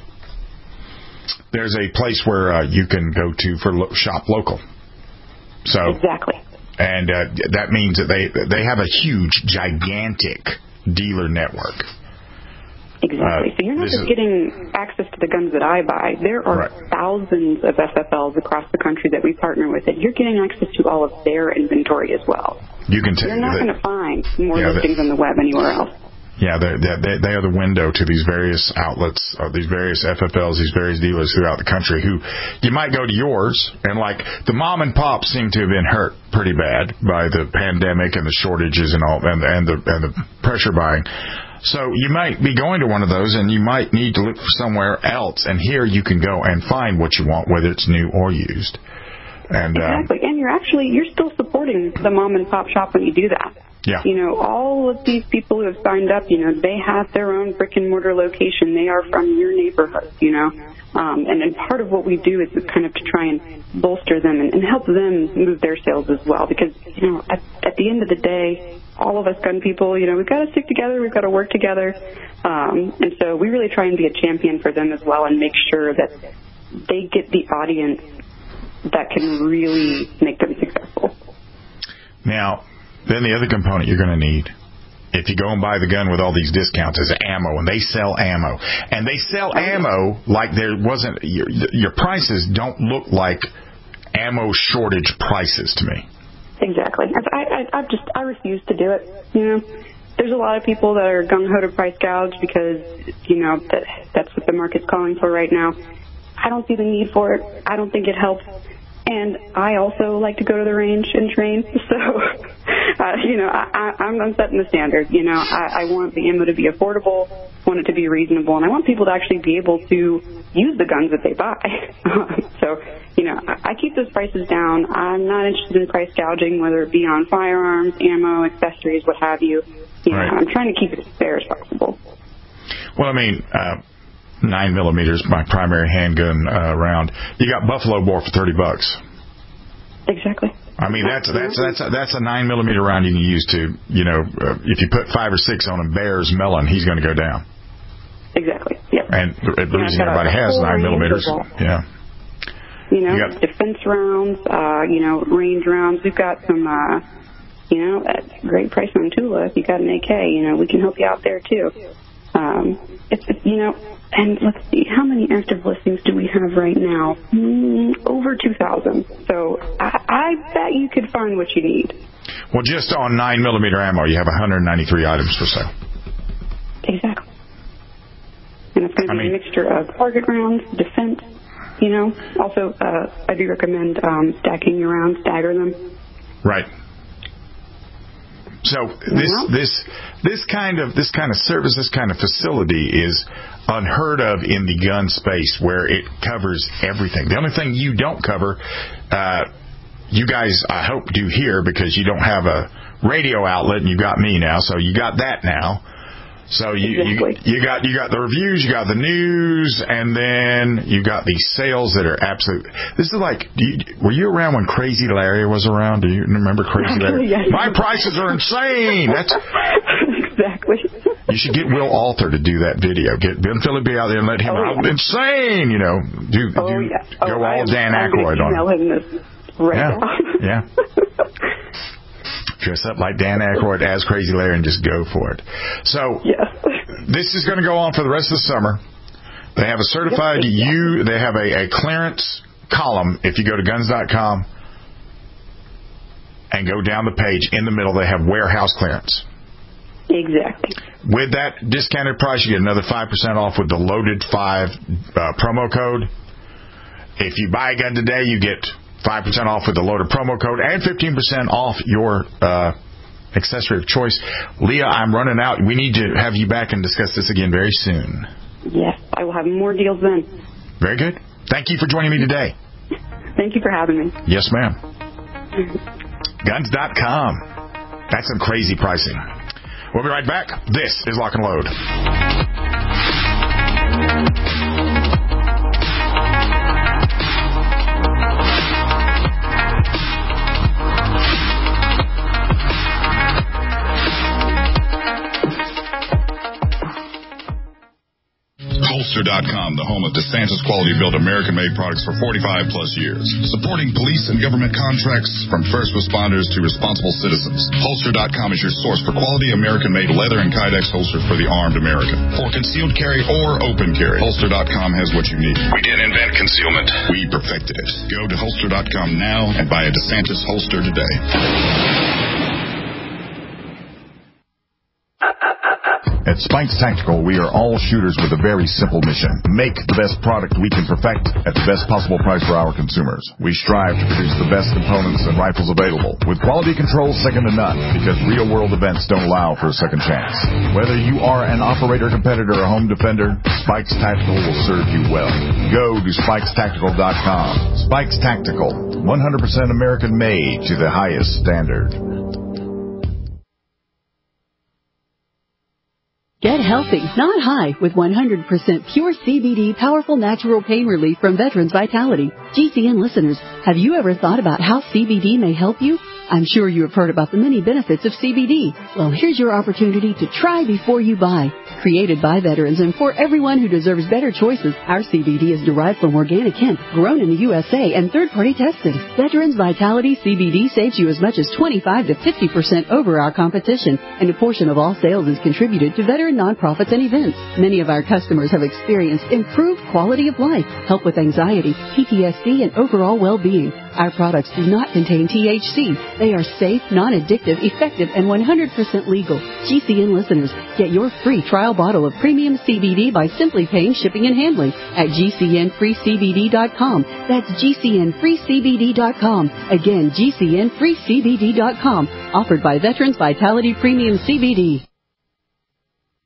There's a place where uh, you can go to for lo- shop local. So exactly. And uh, that means that they they have a huge, gigantic dealer network. Exactly. Uh, so you're not just is, getting access to the guns that I buy. There are right. thousands of F F Ls across the country that we partner with, and you're getting access to all of their inventory as well. You can tell You're not going to find more yeah, listings they, on the web anywhere else. Yeah, they they are the window to these various outlets, or these various F F Ls, these various dealers throughout the country who you might go to yours, and like the mom and pops seem to have been hurt pretty bad by the pandemic and the shortages and all, and, and the and the pressure buying. So you might be going to one of those, and you might need to look for somewhere else. And here you can go and find what you want, whether it's new or used. And exactly, um, and you're actually you're still supporting the mom and pop shop when you do that. Yeah. You know, all of these people who have signed up, you know, they have their own brick and mortar location. They are from your neighborhood, you know. Um, and, and part of what we do is kind of to try and bolster them and, and help them move their sales as well. Because, you know, at, at the end of the day, all of us gun people, you know, we've got to stick together. We've got to work together. Um, and so we really try and be a champion for them as well and make sure that they get the audience that can really make them successful. Now, then the other component you're going to need, if you go and buy the gun with all these discounts, is ammo, and they sell ammo. And they sell ammo like there wasn't, your, your prices don't look like ammo shortage prices to me. Exactly. I, I, I just, I refuse to do it. You know, there's a lot of people that are gung-ho to price gouge because, you know, that that's what the market's calling for right now. I don't see the need for it. I don't think it helps. And I also like to go to the range and train, so, uh, you know, I, I, I'm setting the standard. You know, I, I want the ammo to be affordable, want it to be reasonable, and I want people to actually be able to use the guns that they buy. So, you know, I, I keep those prices down. I'm not interested in price gouging, whether it be on firearms, ammo, accessories, what have you. You know, right. I'm trying to keep it as fair as possible. Well, I mean, uh, nine millimeters, my primary handgun uh, round. You got Buffalo Bore for thirty bucks. Exactly. I mean, that's that's that's a, that's a nine millimeter round you can use to, you know, uh, if you put five or six on a bear's melon, he's going to go down. Exactly. Yep. And the reason everybody has nine millimeters, yeah. You know, you got, defense rounds, uh, you know, range rounds. We've got some, uh, you know, at great price on Tula. If you got an A K, you know, we can help you out there too. Um, it's, it's you know, and let's see, how many active listings do we have right now? Mm, over two thousand. So I, I bet you could find what you need. Well, just on nine millimeter ammo, you have one hundred ninety-three items for sale. Exactly. And it's going to be mean, a mixture of target rounds, defense, you know. Also, uh, I do recommend um, stacking your rounds, stagger them. Right. So this this this kind of this kind of service, this kind of facility is unheard of in the gun space, where it covers everything. The only thing you don't cover, uh, you guys, I hope, do here, because you don't have a radio outlet, and you got me now, so you got that now. So you, exactly. you you got you got the reviews, you got the news, and then you got these sales that are absolute. This is like, do you, were you around when Crazy Larry was around? Do you remember Crazy Larry? Yes. My prices are insane. That's exactly. You should get Will Alter to do that video. Get Ben Phillippe out there and let him oh, out. Yeah. Insane, you know. Do, oh, do yeah. go oh, all I'm, Dan I'm Aykroyd on him this right yeah. now. yeah. Dress up like Dan Aykroyd as Crazy Larry and just go for it. So yes. This is going to go on for the rest of the summer. They have a certified yep. U. They have a, a clearance column. If you go to guns dot com and go down the page, in the middle they have warehouse clearance. Exactly. With that discounted price, you get another five percent off with the Loaded five uh, promo code. If you buy a gun today, you get five percent off with the Loaded promo code and fifteen percent off your uh, accessory of choice. Leah, I'm running out. We need to have you back and discuss this again very soon. Yes, I will have more deals then. Very good. Thank you for joining me today. Thank you for having me. Yes, ma'am. guns dot com. That's some crazy pricing. We'll be right back. This is Lock and Load. Holster dot com, the home of DeSantis quality-built American-made products for forty-five plus years. Supporting police and government contracts from first responders to responsible citizens. Holster dot com is your source for quality American-made leather and Kydex holsters for the armed American. For concealed carry or open carry, Holster dot com has what you need. We didn't invent concealment. We perfected it. Go to Holster dot com now and buy a DeSantis holster today. At Spikes Tactical, we are all shooters with a very simple mission. Make the best product we can perfect at the best possible price for our consumers. We strive to produce the best components and rifles available, with quality control second to none, because real-world events don't allow for a second chance. Whether you are an operator, competitor, or home defender, Spikes Tactical will serve you well. Go to spikes tactical dot com. Spikes Tactical, one hundred percent American-made to the highest standard. Get healthy, not high, with one hundred percent pure C B D powerful natural pain relief from Veterans Vitality. G C N listeners, have you ever thought about how C B D may help you? I'm sure you have heard about the many benefits of C B D. Well, here's your opportunity to try before you buy. Created by veterans and for everyone who deserves better choices, our C B D is derived from organic hemp, grown in the U S A, and third-party tested. Veterans Vitality C B D saves you as much as twenty-five to fifty percent over our competition, and a portion of all sales is contributed to veteran nonprofits and events. Many of our customers have experienced improved quality of life, help with anxiety, P T S D, and overall well-being. Our products do not contain T H C. They are safe, non-addictive, effective, and one hundred percent legal. G C N listeners, get your free trial bottle of premium C B D by simply paying shipping and handling at G C N free C B D dot com. That's G C N free C B D dot com. Again, G C N free C B D dot com. Offered by Veterans Vitality Premium C B D.